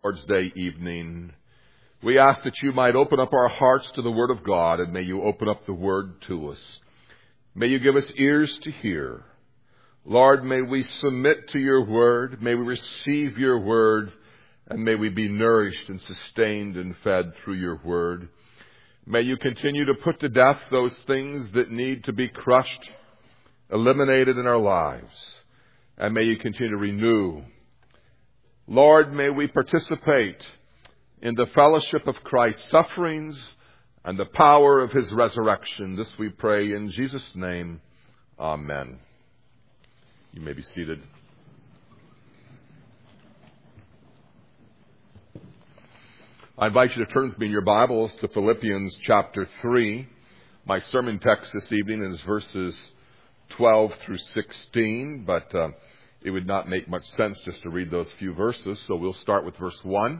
Lord's Day evening, we ask that you might open up our hearts to the Word of God, and may you open up the Word to us. May you give us ears to hear. Lord, may we submit to your Word, may we receive your Word, and may we be nourished and sustained and fed through your Word. May you continue to put to death those things that need to be crushed, eliminated in our lives, and may you continue to renew. Lord, may we participate in the fellowship of Christ's sufferings and the power of his resurrection. This we pray in Jesus' name. Amen. You may be seated. I invite you to turn with me in your Bibles to Philippians chapter 3. My sermon text this evening is verses 12 through 16, but it would not make much sense just to read those few verses, so we'll start with verse 1.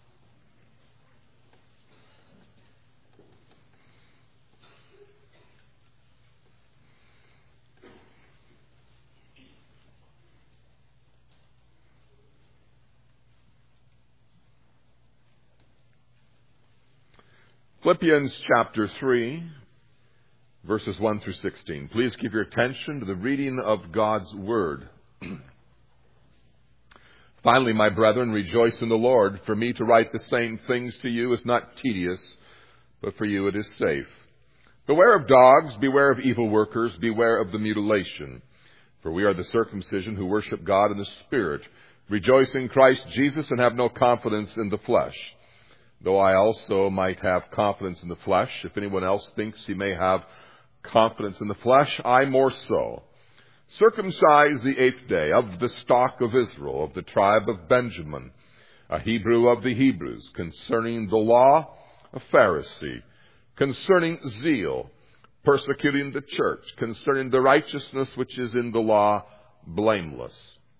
Philippians chapter 3, verses 1 through 16. Please give your attention to the reading of God's Word. Finally, my brethren, rejoice in the Lord. For me to write the same things to you is not tedious, but for you it is safe. Beware of dogs, beware of evil workers, beware of the mutilation. For we are the circumcision who worship God in the Spirit, rejoice in Christ Jesus, and have no confidence in the flesh. Though I also might have confidence in the flesh, if anyone else thinks he may have confidence in the flesh, I more so. Circumcised the 8th day, of the stock of Israel, of the tribe of Benjamin, a Hebrew of the Hebrews, concerning the law, a Pharisee, concerning zeal, persecuting the church, concerning the righteousness which is in the law, blameless.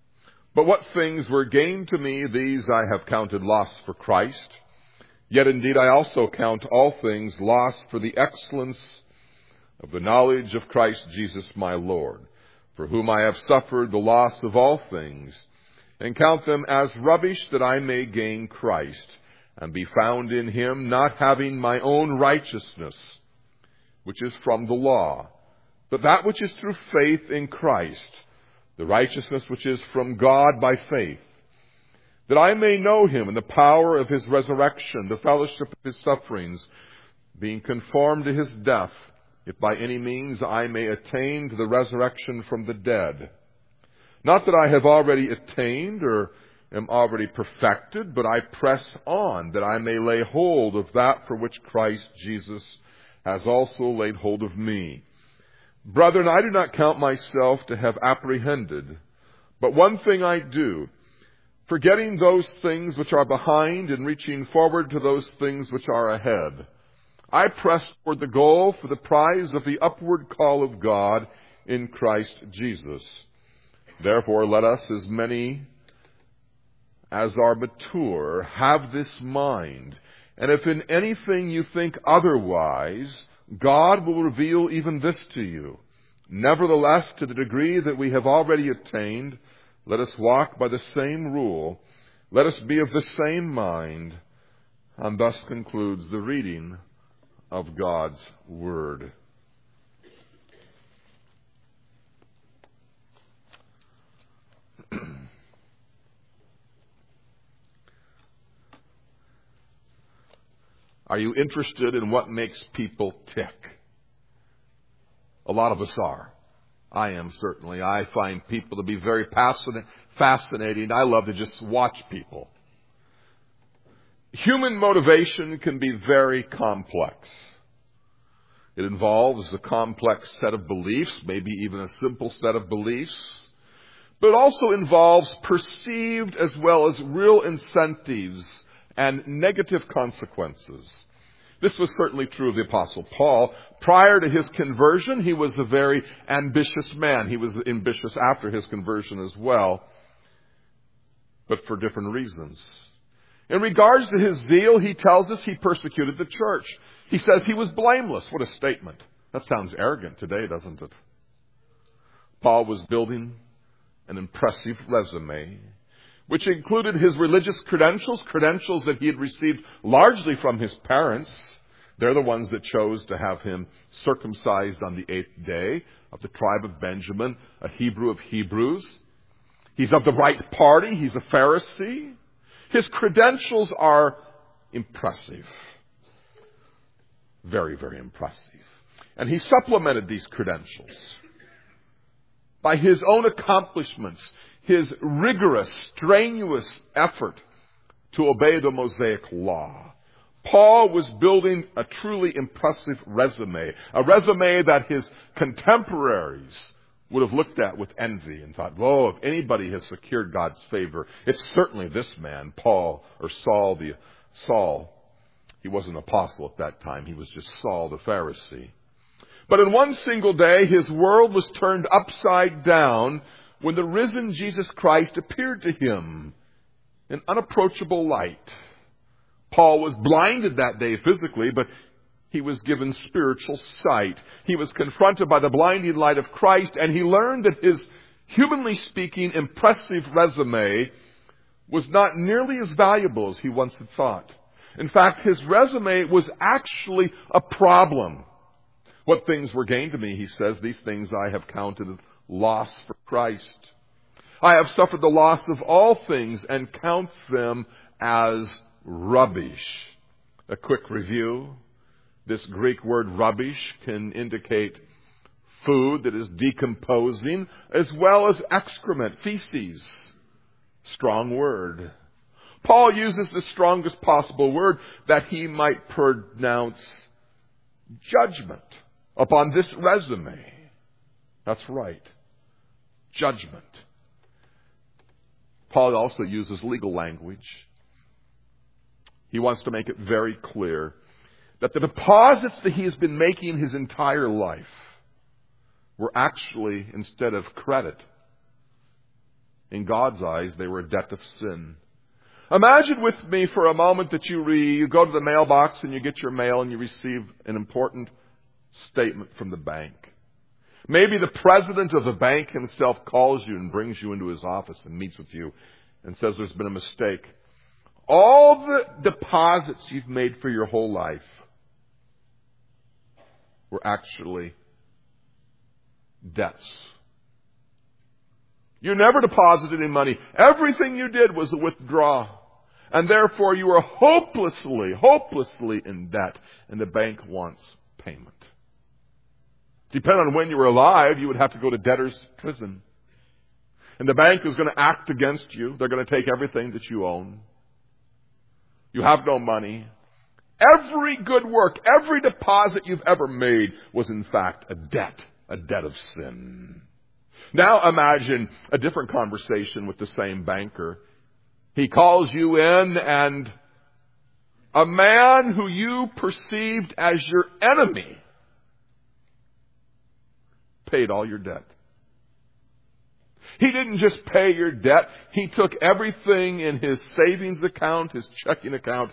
But what things were gained to me, these I have counted loss for Christ. Yet indeed I also count all things lost for the excellence of the knowledge of Christ Jesus my Lord, for whom I have suffered the loss of all things, and count them as rubbish, that I may gain Christ, and be found in him, not having my own righteousness, which is from the law, but that which is through faith in Christ, the righteousness which is from God by faith, that I may know him in the power of his resurrection, the fellowship of his sufferings, being conformed to his death, if by any means I may attain to the resurrection from the dead. Not that I have already attained or am already perfected, but I press on, that I may lay hold of that for which Christ Jesus has also laid hold of me. Brethren, I do not count myself to have apprehended, but one thing I do, forgetting those things which are behind and reaching forward to those things which are ahead. I press toward the goal for the prize of the upward call of God in Christ Jesus. Therefore, let us, as many as are mature, have this mind. And if in anything you think otherwise, God will reveal even this to you. Nevertheless, to the degree that we have already attained, let us walk by the same rule. Let us be of the same mind. And thus concludes the reading of God's Word. Are you interested in what makes people tick? A lot of us are. I am certainly. I find people to be very fascinating. I love to just watch people. Human motivation can be very complex. It involves a complex set of beliefs, maybe even a simple set of beliefs, but it also involves perceived as well as real incentives and negative consequences. This was certainly true of the Apostle Paul. Prior to his conversion, he was a very ambitious man. He was ambitious after his conversion as well, but for different reasons. In regards to his zeal, he tells us he persecuted the church. He says he was blameless. What a statement. That sounds arrogant today, doesn't it? Paul was building an impressive resume. which included his religious credentials that he had received largely from his parents. They're the ones that chose to have him circumcised on the 8th day, of the tribe of Benjamin, a Hebrew of Hebrews. He's of the right party. He's a Pharisee. His credentials are impressive. Very, very impressive. And he supplemented these credentials by his own accomplishments, his rigorous, strenuous effort to obey the Mosaic law. Paul was building a truly impressive resume, a resume that his contemporaries would have looked at with envy and thought, whoa, if anybody has secured God's favor, it's certainly this man, Paul, or Saul. He wasn't an apostle at that time. He was just Saul the Pharisee. But in one single day, his world was turned upside down when the risen Jesus Christ appeared to him in unapproachable light. Paul was blinded that day physically, but he was given spiritual sight. He was confronted by the blinding light of Christ, and he learned that his, humanly speaking, impressive resume was not nearly as valuable as he once had thought. In fact, his resume was actually a problem. What things were gained to me, he says, these things I have counted as loss for Christ. I have suffered the loss of all things and count them as rubbish. A quick review. This Greek word rubbish can indicate food that is decomposing as well as excrement, feces. Strong word. Paul uses the strongest possible word that he might pronounce judgment upon this resume. That's right. Judgment. Paul also uses legal language. He wants to make it very clear that the deposits that he has been making his entire life were actually, instead of credit, in God's eyes, they were a debt of sin. Imagine with me for a moment that you go to the mailbox and you get your mail and you receive an important statement from the bank. Maybe the president of the bank himself calls you and brings you into his office and meets with you and says there's been a mistake. All the deposits you've made for your whole life were actually debts. You never deposited any money. Everything you did was a withdrawal. And therefore you are hopelessly in debt. And the bank wants payment. Depending on when you were alive, you would have to go to debtor's prison. And the bank is going to act against you. They're going to take everything that you own. You have no money. Every good work, every deposit you've ever made was in fact a debt of sin. Now imagine a different conversation with the same banker. He calls you in and a man who you perceived as your enemy paid all your debt. He didn't just pay your debt. He took everything in his savings account, his checking account,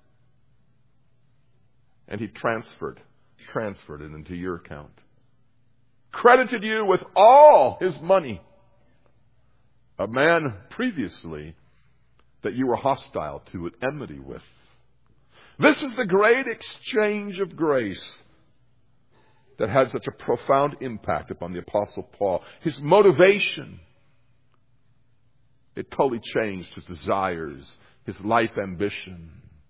and he transferred it into your account. Credited you with all his money. A man previously that you were hostile to, at enmity with. This is the great exchange of grace that had such a profound impact upon the Apostle Paul. His motivation, it totally changed his desires, his life ambition.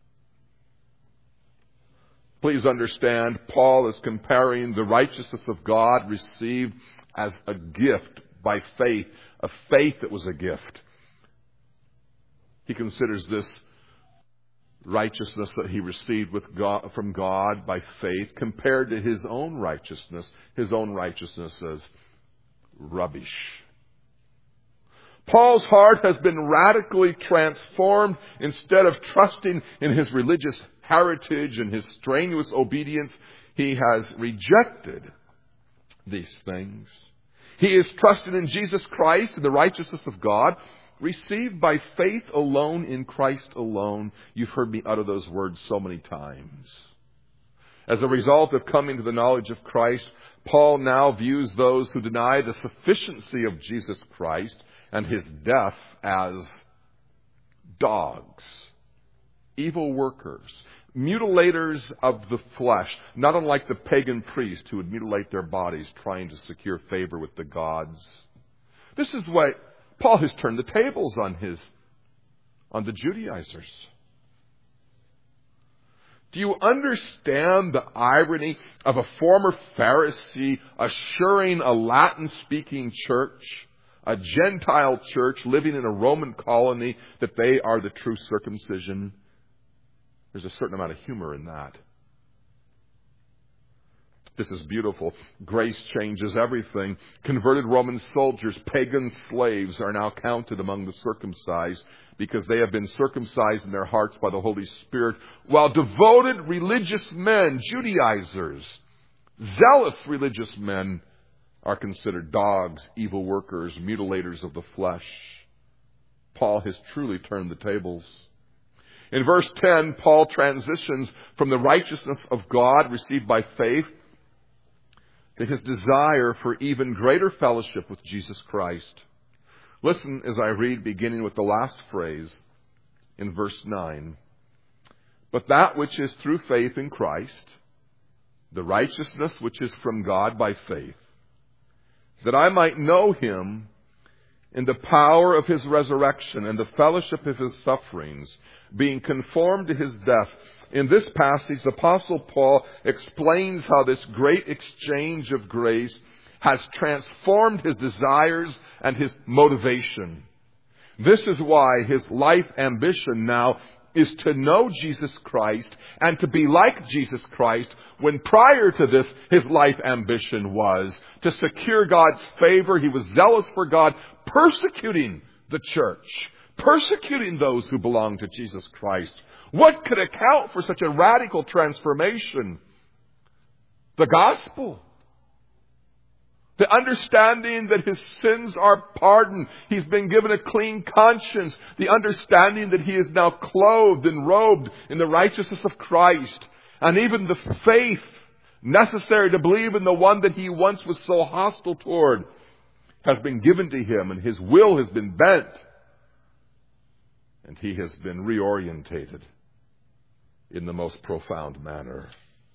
Please understand, Paul is comparing the righteousness of God received as a gift by faith, a faith that was a gift. He considers this righteousness that he received from God by faith compared to his own righteousness as rubbish. Paul's heart has been radically transformed. Instead of trusting in his religious heritage and his strenuous obedience, he has rejected these things. He is trusted in Jesus Christ and the righteousness of God, received by faith alone in Christ alone. You've heard me utter those words so many times. As a result of coming to the knowledge of Christ, Paul now views those who deny the sufficiency of Jesus Christ and his death as dogs, evil workers, mutilators of the flesh, not unlike the pagan priests who would mutilate their bodies trying to secure favor with the gods. This is why Paul has turned the tables on the Judaizers. Do you understand the irony of a former Pharisee assuring a Latin-speaking church, a Gentile church living in a Roman colony, that they are the true circumcision? There's a certain amount of humor in that. This is beautiful. Grace changes everything. Converted Roman soldiers, pagan slaves, are now counted among the circumcised because they have been circumcised in their hearts by the Holy Spirit, while devoted religious men, Judaizers, zealous religious men, are considered dogs, evil workers, mutilators of the flesh. Paul has truly turned the tables. In verse 10, Paul transitions from the righteousness of God received by faith to his desire for even greater fellowship with Jesus Christ. Listen as I read, beginning with the last phrase in verse 9. But that which is through faith in Christ, the righteousness which is from God by faith, that I might know him in the power of his resurrection and the fellowship of his sufferings, being conformed to his death. In this passage, the Apostle Paul explains how this great exchange of grace has transformed his desires and his motivation. This is why his life ambition now is to know Jesus Christ and to be like Jesus Christ, when prior to this his life ambition was to secure God's favor. He was zealous for God, persecuting the church, persecuting those who belong to Jesus Christ. What could account for such a radical transformation? The gospel. The understanding that his sins are pardoned. He's been given a clean conscience. The understanding that he is now clothed and robed in the righteousness of Christ. And even the faith necessary to believe in the one that he once was so hostile toward has been given to him, and his will has been bent. And he has been reorientated in the most profound manner.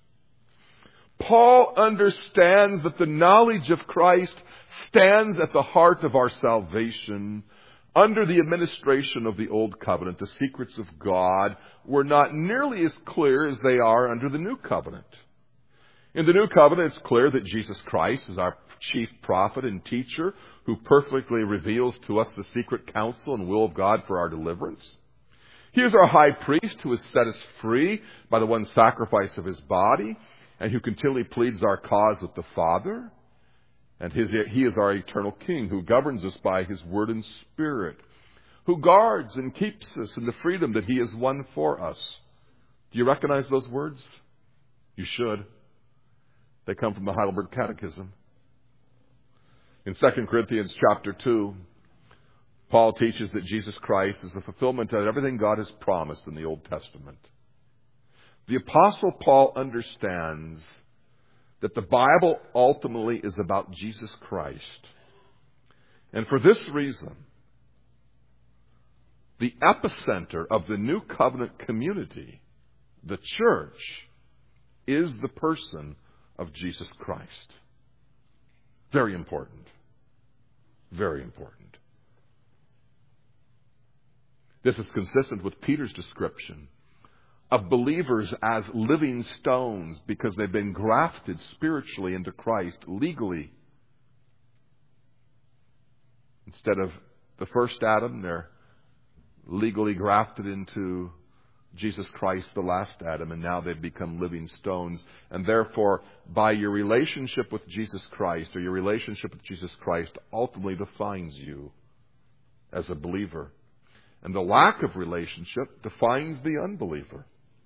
Paul understands that the knowledge of Christ stands at the heart of our salvation. Under the administration of the Old Covenant, the secrets of God were not nearly as clear as they are under the New Covenant. In the New Covenant, it's clear that Jesus Christ is our chief prophet and teacher who perfectly reveals to us the secret counsel and will of God for our deliverance. He is our high priest who has set us free by the one sacrifice of his body, and who continually pleads our cause with the Father. And he is our eternal King who governs us by his word and spirit, who guards and keeps us in the freedom that he has won for us. Do you recognize those words? You should. They come from the Heidelberg Catechism. In 2 Corinthians chapter 2, Paul teaches that Jesus Christ is the fulfillment of everything God has promised in the Old Testament. The Apostle Paul understands that the Bible ultimately is about Jesus Christ. And for this reason, the epicenter of the New Covenant community, the church, is the person of Jesus Christ. Very important. Very important. This is consistent with Peter's description of believers as living stones because they've been grafted spiritually into Christ legally. Instead of the first Adam, they're legally grafted into Jesus Christ, the last Adam, and now they've become living stones. And therefore, by your relationship with Jesus Christ, or your relationship with Jesus Christ, ultimately defines you as a believer. And the lack of relationship defines the unbeliever.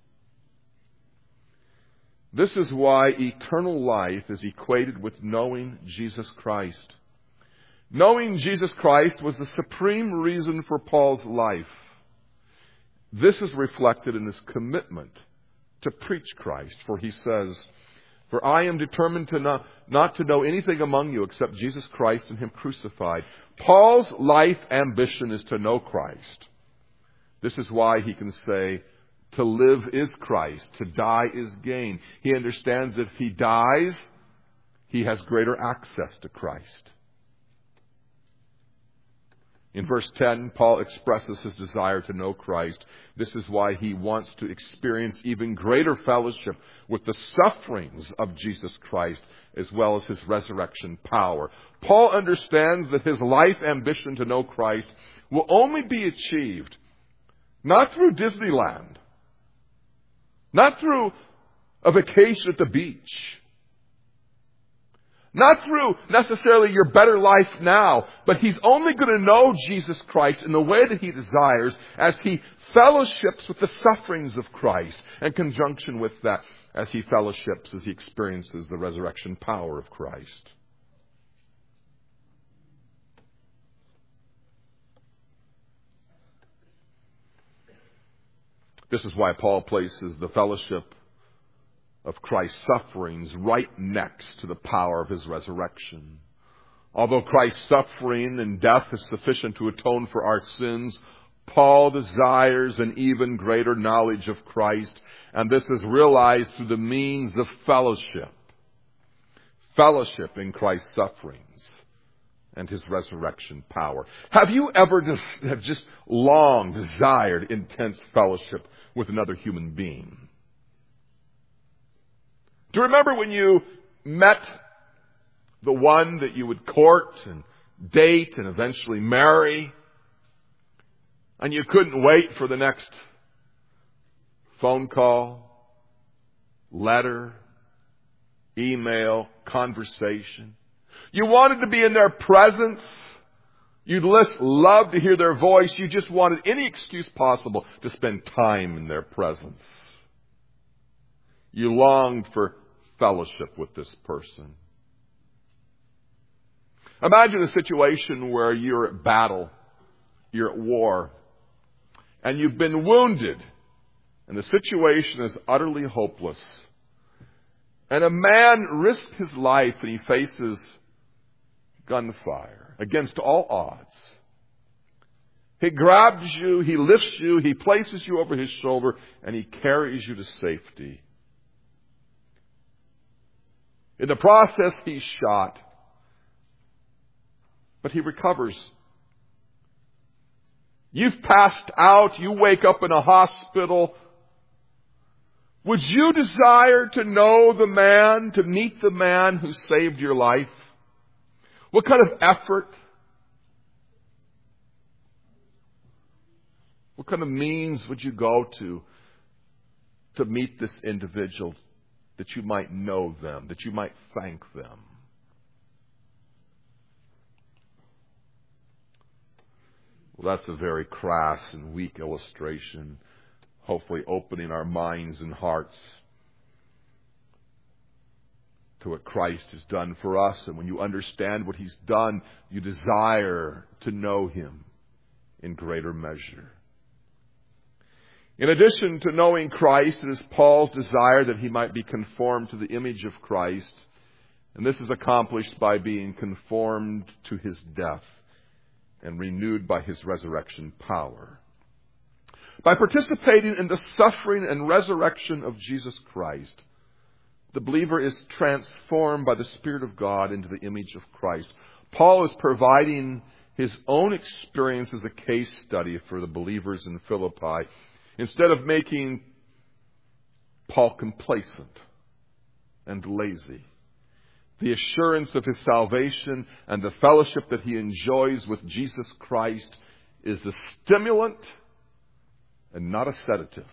This is why eternal life is equated with knowing Jesus Christ. Knowing Jesus Christ was the supreme reason for Paul's life. This is reflected in his commitment to preach Christ. For he says, "For I am determined not to know anything among you except Jesus Christ and him crucified." Paul's life ambition is to know Christ. This is why he can say, to live is Christ, to die is gain. He understands that if he dies, he has greater access to Christ. In verse 10, Paul expresses his desire to know Christ. This is why he wants to experience even greater fellowship with the sufferings of Jesus Christ, as well as his resurrection power. Paul understands that his life ambition to know Christ will only be achieved not through Disneyland, not through a vacation at the beach, not through necessarily your better life now, but he's only going to know Jesus Christ in the way that he desires as he fellowships with the sufferings of Christ, in conjunction with that, as he fellowships, as he experiences the resurrection power of Christ. This is why Paul places the fellowship of Christ's sufferings right next to the power of his resurrection. Although Christ's suffering and death is sufficient to atone for our sins, Paul desires an even greater knowledge of Christ, and this is realized through the means of fellowship. Fellowship in Christ's sufferings and his resurrection power. Have you ever just long desired intense fellowship with another human being? Do you remember when you met the one that you would court and date and eventually marry, and you couldn't wait for the next phone call, letter, email, conversation? You wanted to be in their presence. You'd love to hear their voice. You just wanted any excuse possible to spend time in their presence. You longed for fellowship with this person. Imagine a situation where you're at battle, you're at war, and you've been wounded, and the situation is utterly hopeless. And a man risks his life and he faces gunfire against all odds. He grabs you, he lifts you, he places you over his shoulder, and he carries you to safety. In the process, he's shot, but he recovers. You've passed out, you wake up in a hospital. Would you desire to know the man, to meet the man who saved your life? What kind of effort? What kind of means would you go to meet this individual, that you might know them, that you might thank them? Well, that's a very crass and weak illustration, hopefully opening our minds and hearts to what Christ has done for us. And when you understand what he's done, you desire to know him in greater measure. In addition to knowing Christ, it is Paul's desire that he might be conformed to the image of Christ. And this is accomplished by being conformed to his death and renewed by his resurrection power. By participating in the suffering and resurrection of Jesus Christ, the believer is transformed by the Spirit of God into the image of Christ. Paul is providing his own experience as a case study for the believers in Philippi, instead of making Paul complacent and lazy. The assurance of his salvation and the fellowship that he enjoys with Jesus Christ is a stimulant and not a sedative.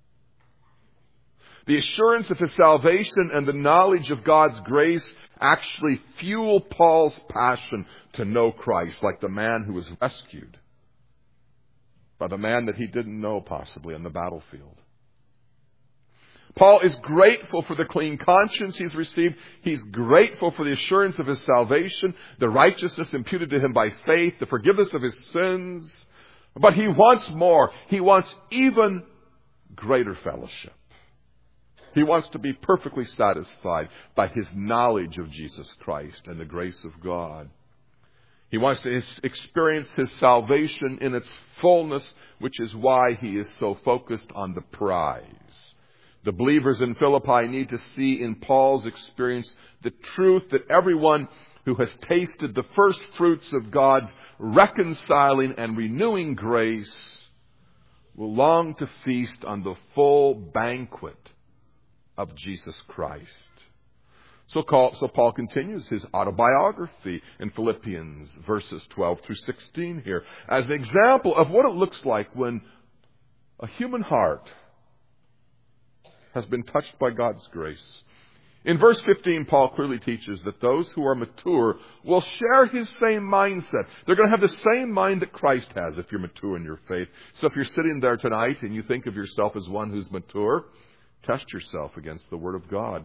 The assurance of his salvation and the knowledge of God's grace actually fuel Paul's passion to know Christ, like the man who was rescued by the man that he didn't know possibly on the battlefield. Paul is grateful for the clean conscience he's received. He's grateful for the assurance of his salvation, the righteousness imputed to him by faith, the forgiveness of his sins. But he wants more. He wants even greater fellowship. He wants to be perfectly satisfied by his knowledge of Jesus Christ and the grace of God. He wants to experience his salvation in its fullness, which is why he is so focused on the prize. The believers in Philippi need to see in Paul's experience the truth that everyone who has tasted the first fruits of God's reconciling and renewing grace will long to feast on the full banquet of Jesus Christ. So Paul continues his autobiography in Philippians verses 12 through 16 here as an example of what it looks like when a human heart has been touched by God's grace. In verse 15, Paul clearly teaches that those who are mature will share his same mindset. They're going to have the same mind that Christ has if you're mature in your faith. So if you're sitting there tonight and you think of yourself as one who's mature, test yourself against the Word of God.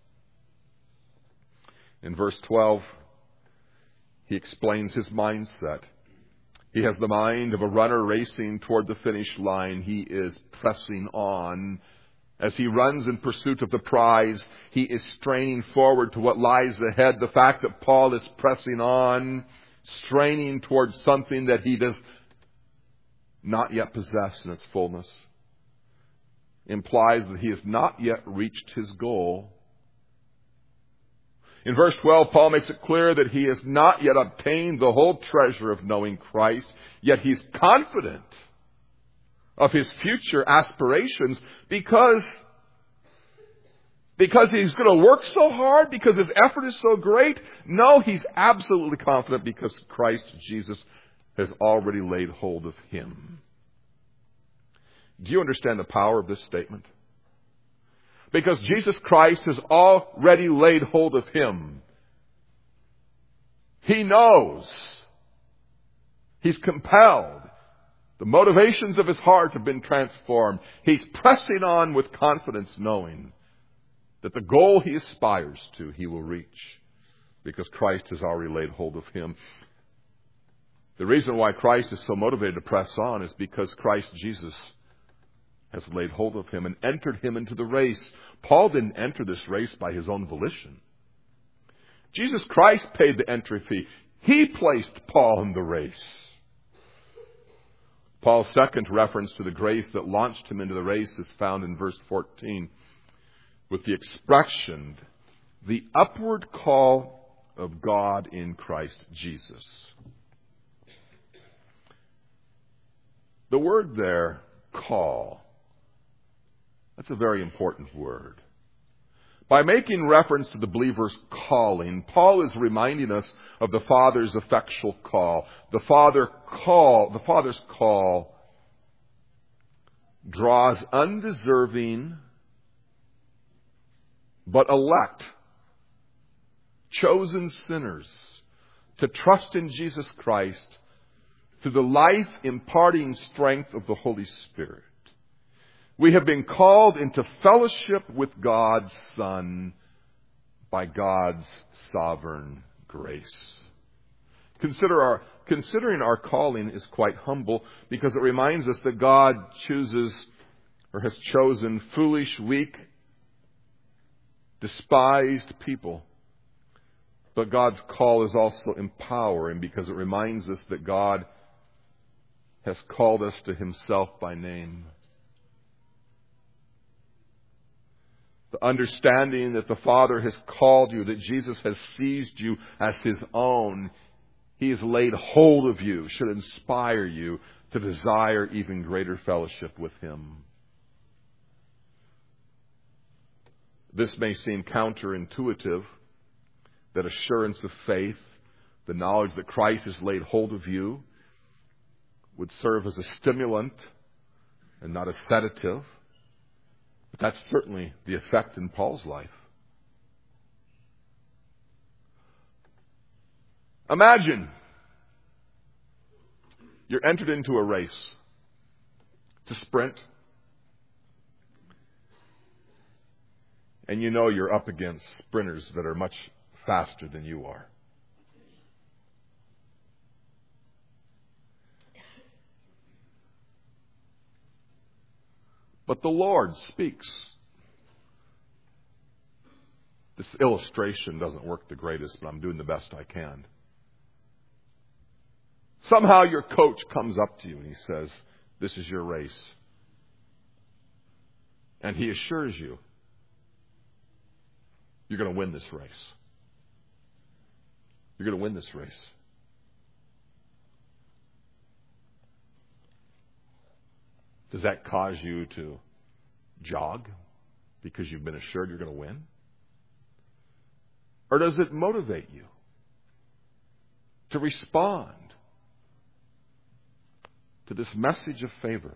In verse 12, he explains his mindset. He has the mind of a runner racing toward the finish line. He is pressing on. As he runs in pursuit of the prize, he is straining forward to what lies ahead. The fact that Paul is pressing on, straining towards something that he does not yet possess in its fullness, implies that he has not yet reached his goal. In verse 12, Paul makes it clear that he has not yet obtained the whole treasure of knowing Christ, yet he's confident of his future aspirations because he's going to work so hard, because his effort is so great. No, he's absolutely confident because Christ Jesus has already laid hold of him. Do you understand the power of this statement? Because Jesus Christ has already laid hold of him. He knows. He's compelled. The motivations of his heart have been transformed. He's pressing on with confidence, knowing that the goal he aspires to, he will reach, because Christ has already laid hold of him. The reason why Christ is so motivated to press on is because Christ Jesus has laid hold of him and entered him into the race. Paul didn't enter this race by his own volition. Jesus Christ paid the entry fee. He placed Paul in the race. Paul's second reference to the grace that launched him into the race is found in verse 14 with the expression, the upward call of God in Christ Jesus. The word there, call, that's a very important word. By making reference to the believer's calling, Paul is reminding us of the Father's effectual call. The Father's call draws undeserving but elect, chosen sinners to trust in Jesus Christ through the life-imparting strength of the Holy Spirit. We have been called into fellowship with God's Son by God's sovereign grace. Considering our calling is quite humble because it reminds us that God chooses or has chosen foolish, weak, despised people. But God's call is also empowering because it reminds us that God has called us to himself by name. The understanding that the Father has called you, that Jesus has seized you as his own, he has laid hold of you, should inspire you to desire even greater fellowship with him. This may seem counterintuitive, that assurance of faith, the knowledge that Christ has laid hold of you, would serve as a stimulant and not a sedative. But that's certainly the effect in Paul's life. Imagine you're entered into a race. It's a sprint. And you know you're up against sprinters that are much faster than you are. But the Lord speaks. This illustration doesn't work the greatest, but I'm doing the best I can. Somehow your coach comes up to you and he says, this is your race. And he assures you, you're going to win this race. You're going to win this race. Does that cause you to jog because you've been assured you're going to win? Or does it motivate you to respond to this message of favor?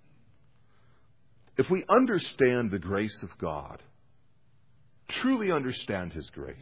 If we understand the grace of God, truly understand His grace,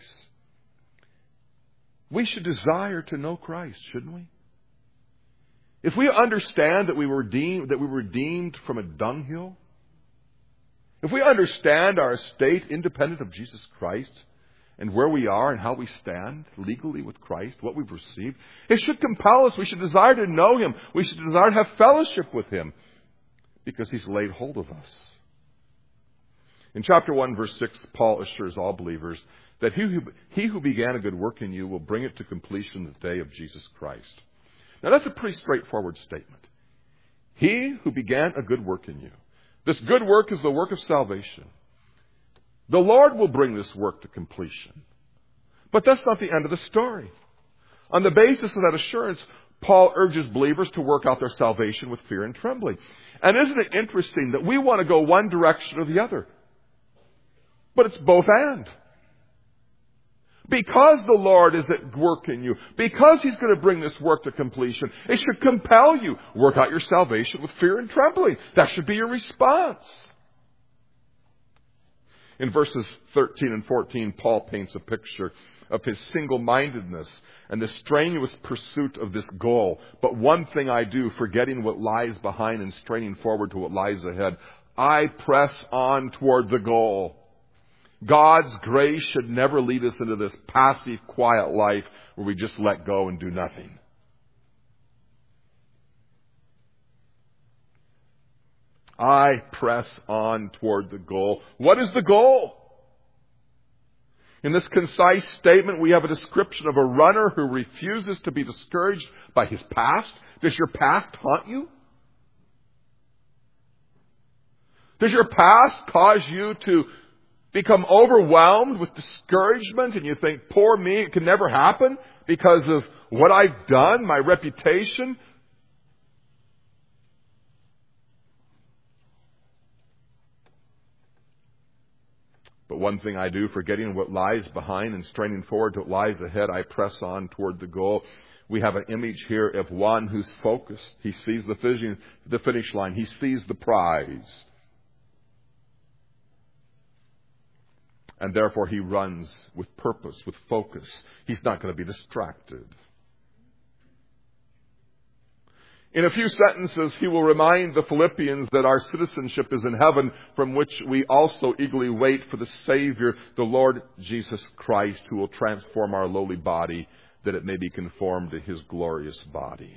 we should desire to know Christ, shouldn't we? If we understand that we were redeemed from a dunghill, if we understand our estate independent of Jesus Christ and where we are and how we stand legally with Christ, what we've received, it should compel us. We should desire to know Him. We should desire to have fellowship with Him because He's laid hold of us. In chapter 1, verse 6, Paul assures all believers that he who began a good work in you will bring it to completion the day of Jesus Christ. Now that's a pretty straightforward statement. He who began a good work in you. This good work is the work of salvation. The Lord will bring this work to completion. But that's not the end of the story. On the basis of that assurance, Paul urges believers to work out their salvation with fear and trembling. And isn't it interesting that we want to go one direction or the other? But it's both and. Because the Lord is at work in you, because He's going to bring this work to completion, it should compel you. Work out your salvation with fear and trembling. That should be your response. In verses 13 and 14, Paul paints a picture of his single-mindedness and the strenuous pursuit of this goal. But one thing I do, forgetting what lies behind and straining forward to what lies ahead, I press on toward the goal. God's grace should never lead us into this passive, quiet life where we just let go and do nothing. I press on toward the goal. What is the goal? In this concise statement, we have a description of a runner who refuses to be discouraged by his past. Does your past haunt you? Does your past cause you to become overwhelmed with discouragement and you think, poor me, it can never happen because of what I've done, my reputation? But one thing I do, forgetting what lies behind and straining forward to what lies ahead, I press on toward the goal. We have an image here of one who's focused. He sees the finish line. He sees the prize. And therefore he runs with purpose, with focus. He's not going to be distracted. In a few sentences, he will remind the Philippians that our citizenship is in heaven, from which we also eagerly wait for the Savior, the Lord Jesus Christ, who will transform our lowly body, that it may be conformed to His glorious body.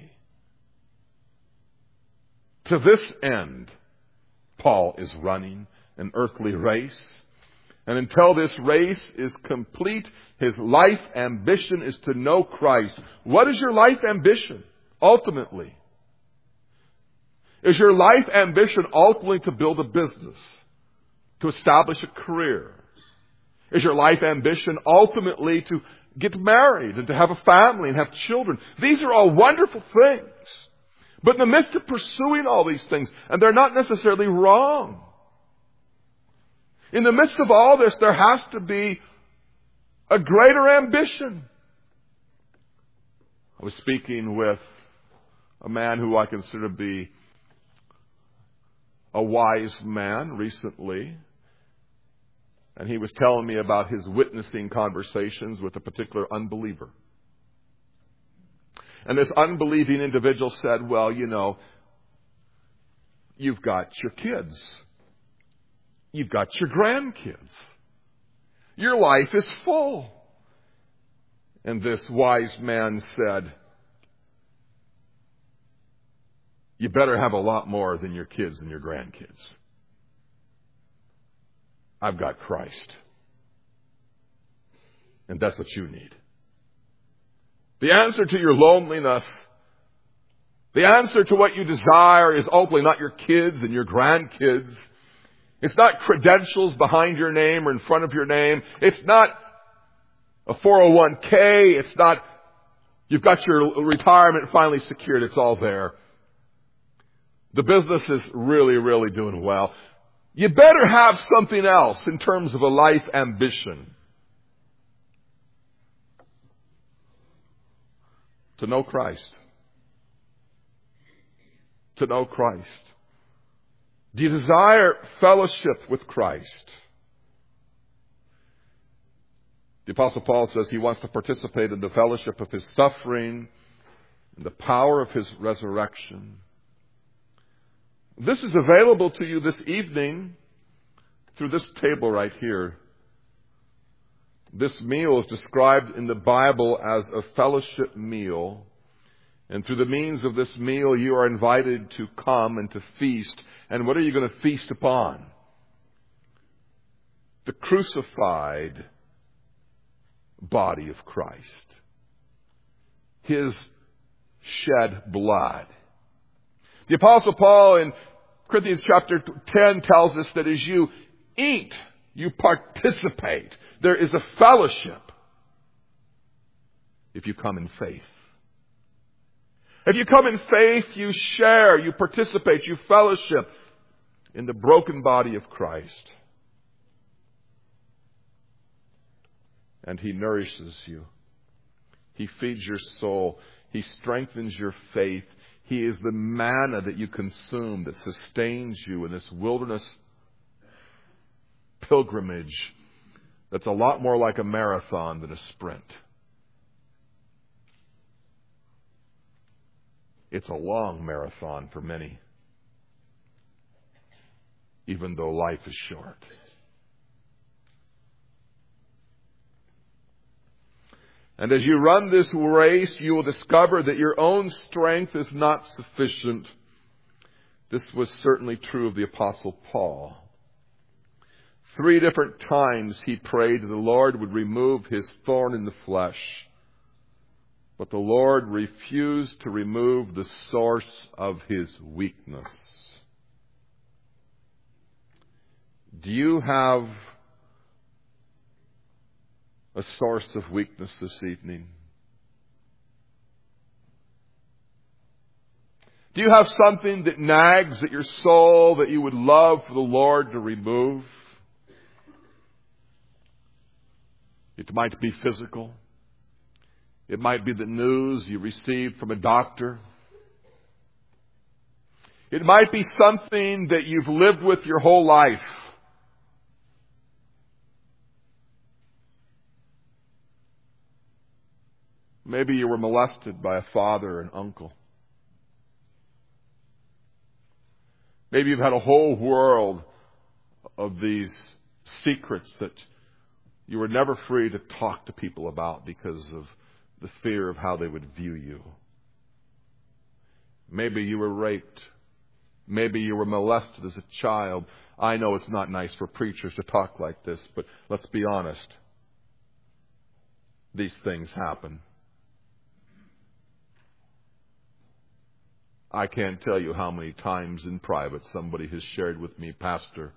To this end, Paul is running an earthly race. And until this race is complete, his life ambition is to know Christ. What is your life ambition, ultimately? Is your life ambition ultimately to build a business, to establish a career? Is your life ambition ultimately to get married and to have a family and have children? These are all wonderful things. But in the midst of pursuing all these things, and they're not necessarily wrong, in the midst of all this, there has to be a greater ambition. I was speaking with a man who I consider to be a wise man recently, and he was telling me about his witnessing conversations with a particular unbeliever. And this unbelieving individual said, well, you know, you've got your kids. You've got your grandkids. Your life is full. And this wise man said, you better have a lot more than your kids and your grandkids. I've got Christ. And that's what you need. The answer to your loneliness The answer to what you desire is ultimately not your kids and your grandkids. It's not credentials behind your name or in front of your name. It's not a 401k. It's not you've got your retirement finally secured. It's all there. The business is really, really doing well. You better have something else in terms of a life ambition. To know Christ. To know Christ. Do you desire fellowship with Christ? The Apostle Paul says he wants to participate in the fellowship of His suffering and the power of His resurrection. This is available to you this evening through this table right here. This meal is described in the Bible as a fellowship meal. And through the means of this meal, you are invited to come and to feast. And what are you going to feast upon? The crucified body of Christ. His shed blood. The Apostle Paul in Corinthians chapter 10 tells us that as you eat, you participate. There is a fellowship if you come in faith. If you come in faith, you share, you participate, you fellowship in the broken body of Christ. And He nourishes you. He feeds your soul. He strengthens your faith. He is the manna that you consume that sustains you in this wilderness pilgrimage that's a lot more like a marathon than a sprint. It's a long marathon for many, even though life is short. And as you run this race, you will discover that your own strength is not sufficient. This was certainly true of the Apostle Paul. 3 different times he prayed that the Lord would remove his thorn in the flesh. But the Lord refused to remove the source of his weakness. Do you have a source of weakness this evening? Do you have something that nags at your soul that you would love for the Lord to remove? It might be physical. It might be the news you received from a doctor. It might be something that you've lived with your whole life. Maybe you were molested by a father or an uncle. Maybe you've had a whole world of these secrets that you were never free to talk to people about because of the fear of how they would view you. Maybe you were raped. Maybe you were molested as a child. I know it's not nice for preachers to talk like this, but let's be honest. These things happen. I can't tell you how many times in private somebody has shared with me, Pastor,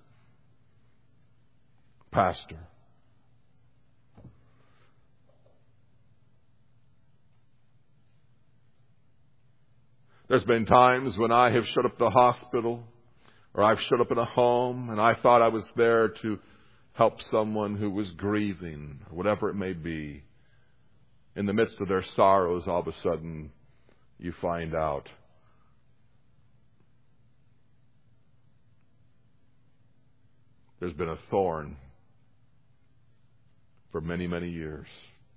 there's been times when I have showed up at the hospital or I've showed up in a home and I thought I was there to help someone who was grieving or whatever it may be. In the midst of their sorrows, all of a sudden you find out there's been a thorn for many, many years.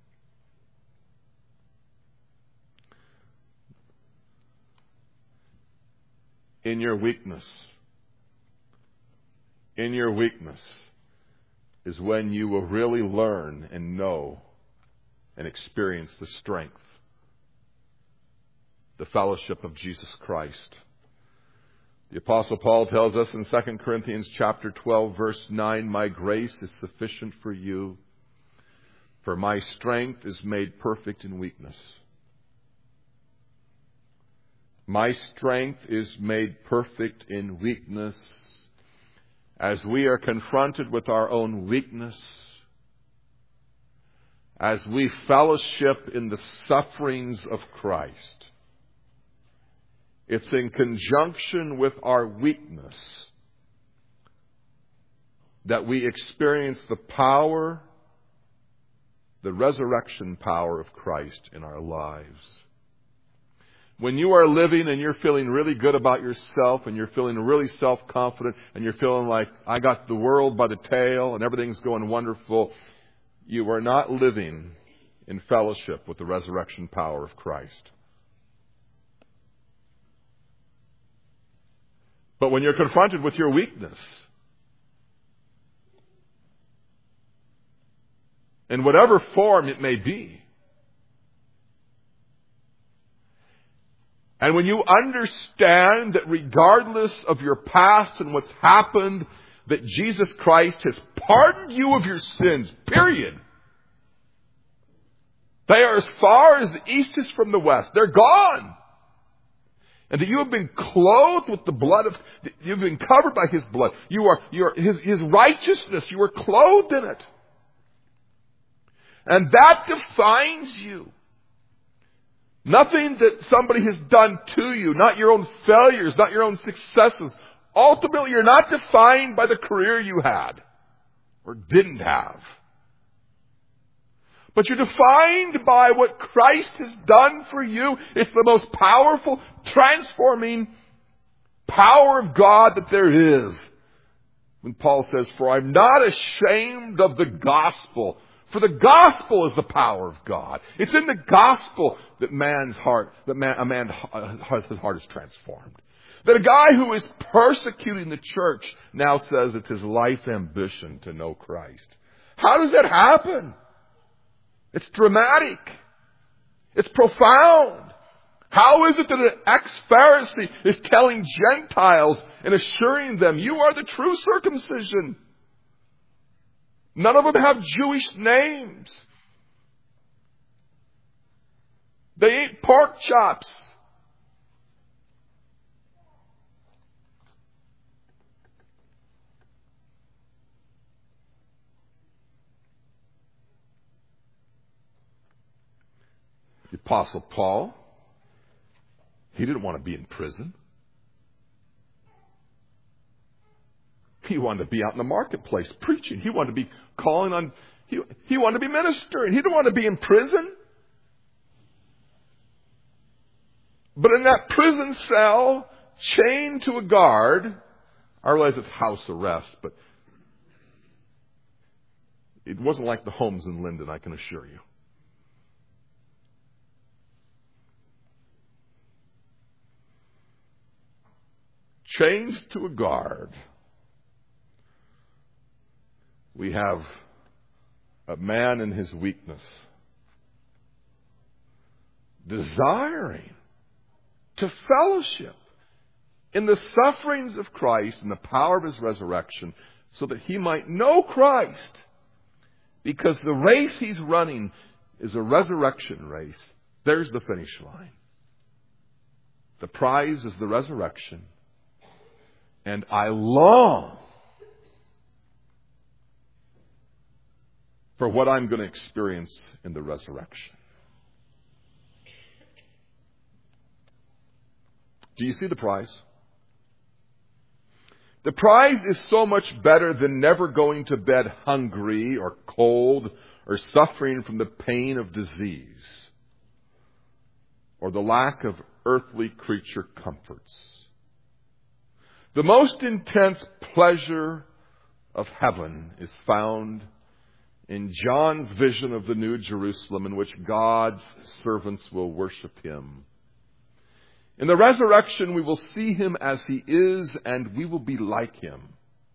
In your weakness is when you will really learn and know and experience the strength, the fellowship of Jesus Christ. The Apostle Paul tells us in 2 Corinthians chapter 12, verse 9, "My grace is sufficient for you, for my strength is made perfect in weakness." My strength is made perfect in weakness. As we are confronted with our own weakness, as we fellowship in the sufferings of Christ, it's in conjunction with our weakness that we experience the power, the resurrection power of Christ in our lives. When you are living and you're feeling really good about yourself and you're feeling really self-confident and you're feeling like, I got the world by the tail and everything's going wonderful, you are not living in fellowship with the resurrection power of Christ. But when you're confronted with your weakness, in whatever form it may be, and when you understand that regardless of your past and what's happened, that Jesus Christ has pardoned you of your sins, period. They are as far as the east is from the west. They're gone. And that you have been clothed with the blood of, you've been covered by His blood. You are His righteousness. You are clothed in it. And that defines you. Nothing that somebody has done to you, not your own failures, not your own successes. Ultimately, you're not defined by the career you had or didn't have. But you're defined by what Christ has done for you. It's the most powerful, transforming power of God that there is. When Paul says, "For I'm not ashamed of the gospel." For the gospel is the power of God. It's in the gospel that his heart is transformed. That a guy who is persecuting the church now says it's his life ambition to know Christ. How does that happen? It's dramatic. It's profound. How is it that an ex-Pharisee is telling Gentiles and assuring them, you are the true circumcision? None of them have Jewish names. They eat pork chops. The Apostle Paul, he didn't want to be in prison. He wanted to be out in the marketplace preaching. He wanted to be calling on, he wanted to be ministering. He didn't want to be in prison. But in that prison cell, chained to a guard, I realize it's house arrest, but it wasn't like the homes in Linden, I can assure you. Chained to a guard. We have a man in his weakness desiring to fellowship in the sufferings of Christ and the power of His resurrection so that he might know Christ. Because the race he's running is a resurrection race. There's the finish line. The prize is the resurrection. And I long for what I'm going to experience in the resurrection. Do you see the prize? The prize is so much better than never going to bed hungry or cold or suffering from the pain of disease or the lack of earthly creature comforts. The most intense pleasure of heaven is found in John's vision of the New Jerusalem, in which God's servants will worship Him. In the resurrection, we will see Him as He is, and we will be like Him.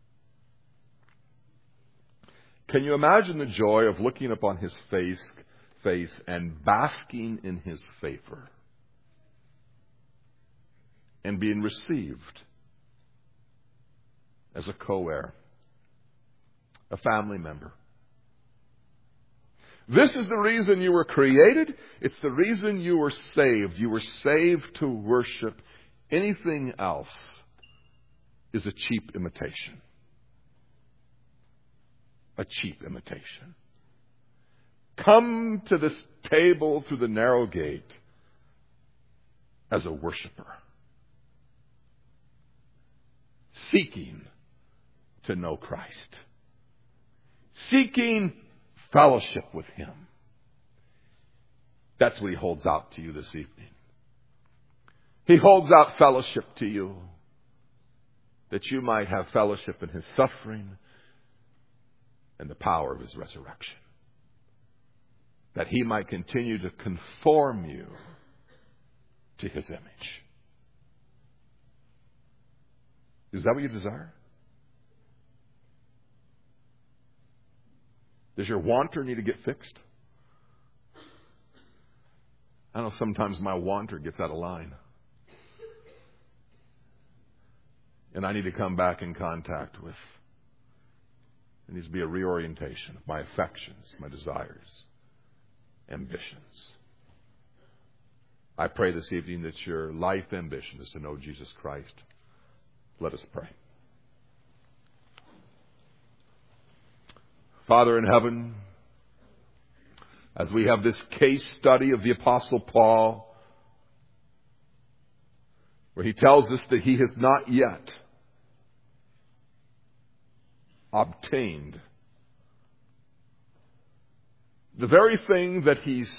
Can you imagine the joy of looking upon His face and basking in His favor and being received as a co-heir, a family member? This is the reason you were created. It's the reason you were saved. You were saved to worship. Anything else is a cheap imitation. A cheap imitation. Come to this table through the narrow gate as a worshiper, seeking to know Christ, seeking fellowship with Him. That's what He holds out to you this evening. He holds out fellowship to you, that you might have fellowship in His suffering and the power of His resurrection, that He might continue to conform you to His image. Is that what you desire? Does your wanter need to get fixed? I know sometimes my wanter gets out of line. And I need to come back in contact with. There needs to be a reorientation of my affections, my desires, ambitions. I pray this evening that your life ambition is to know Jesus Christ. Let us pray. Father in heaven, as we have this case study of the Apostle Paul, where he tells us that he has not yet obtained the very thing that he's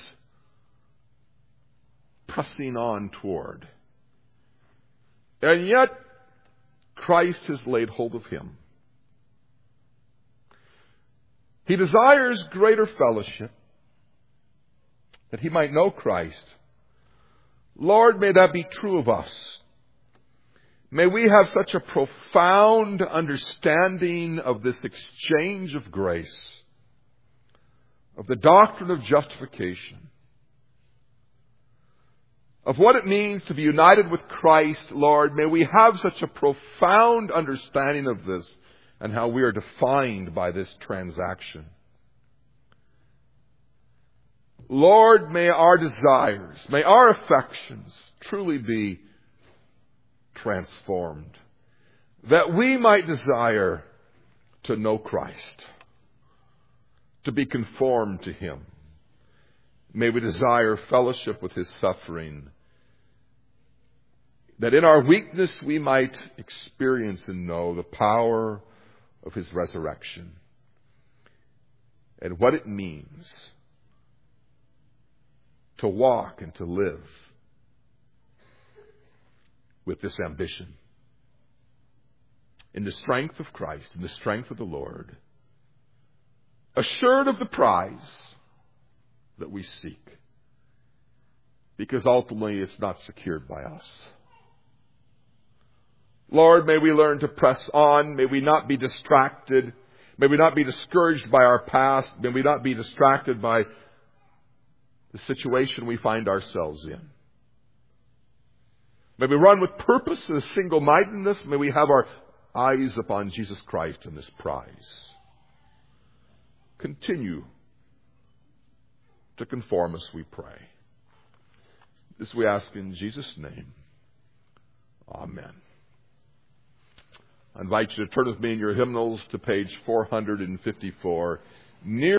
pressing on toward. And yet, Christ has laid hold of him. He desires greater fellowship, that he might know Christ. Lord, may that be true of us. May we have such a profound understanding of this exchange of grace, of the doctrine of justification, of what it means to be united with Christ, Lord. May we have such a profound understanding of this and how we are defined by this transaction. Lord, may our desires, may our affections truly be transformed, that we might desire to know Christ, to be conformed to Him. May we desire fellowship with His suffering, that in our weakness we might experience and know the power of His resurrection and what it means to walk and to live with this ambition in the strength of Christ, in the strength of the Lord, assured of the prize that we seek, because ultimately it's not secured by us. Lord, may we learn to press on. May we not be distracted. May we not be discouraged by our past. May we not be distracted by the situation we find ourselves in. May we run with purpose and single-mindedness. May we have our eyes upon Jesus Christ and this prize. Continue to conform us, we pray. This we ask in Jesus' name. Amen. I invite you to turn with me in your hymnals to page 454. Near